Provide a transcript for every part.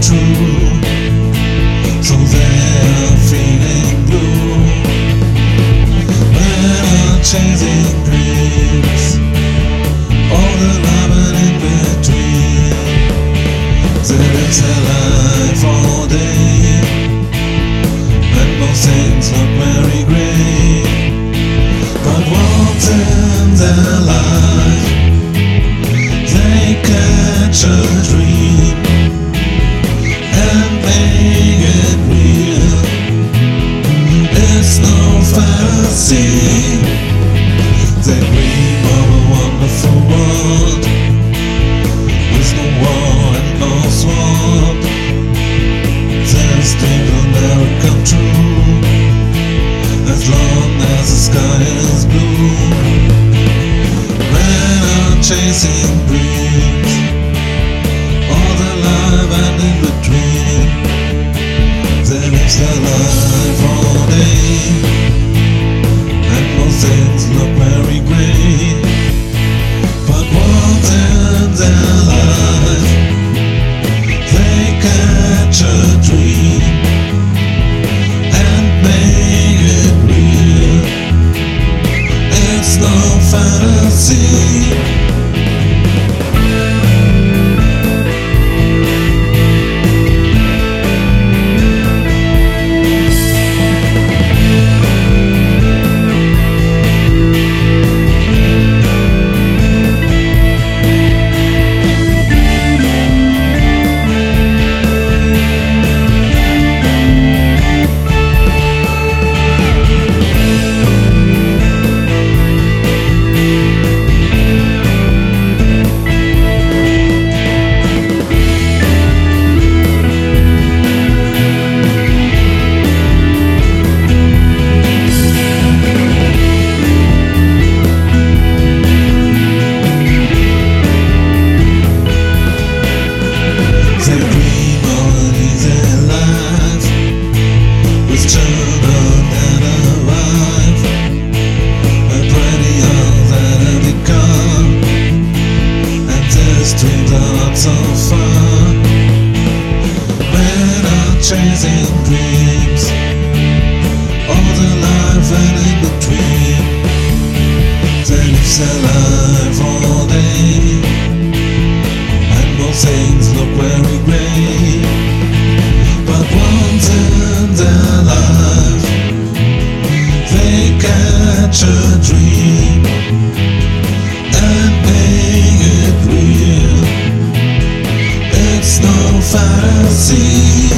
true. So they're feeling blue when I'm chasing dreams. All the loving in between. They live their life all day, and most things look very grey. But once in their life, they catch a dream and make it real. It's no fantasy. They dream of a wonderful world with no war and no swamp. Their dreams will never come true as long as the sky is blue. Men are chasing dreams, all the life and in between. They live their life all day, and most things look very grey. But once in their life, they catch a dream and make it real. It's no fantasy. So far, men are chasing dreams, all the life and in between. They live their life all day, and most things look very grey. But once in their life, they catch a dream and make it real. It's no fantasy.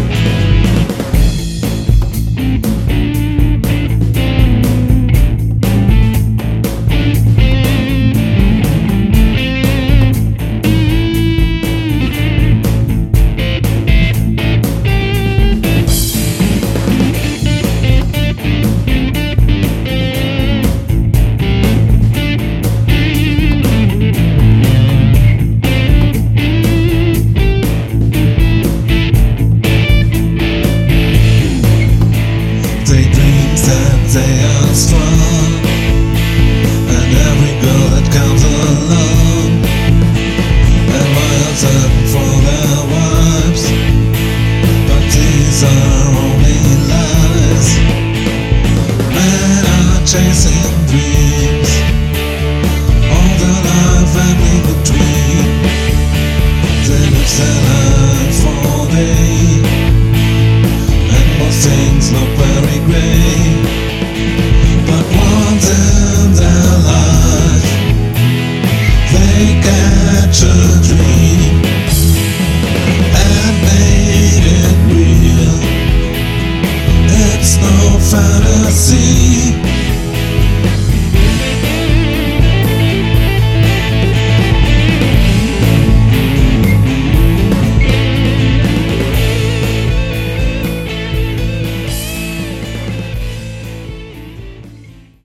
They dream that they are strong, and every girl that comes along admires them for their wives. But these are only lies. Men are chasing dreams, all the life and in between. They live their life all day, and most things look very grey. But once in their life, they catch a dream and make it real. It's no fantasy.